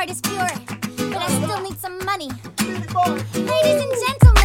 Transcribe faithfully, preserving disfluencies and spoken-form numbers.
heart is pure, but I still need some money. Ladies and gentlemen.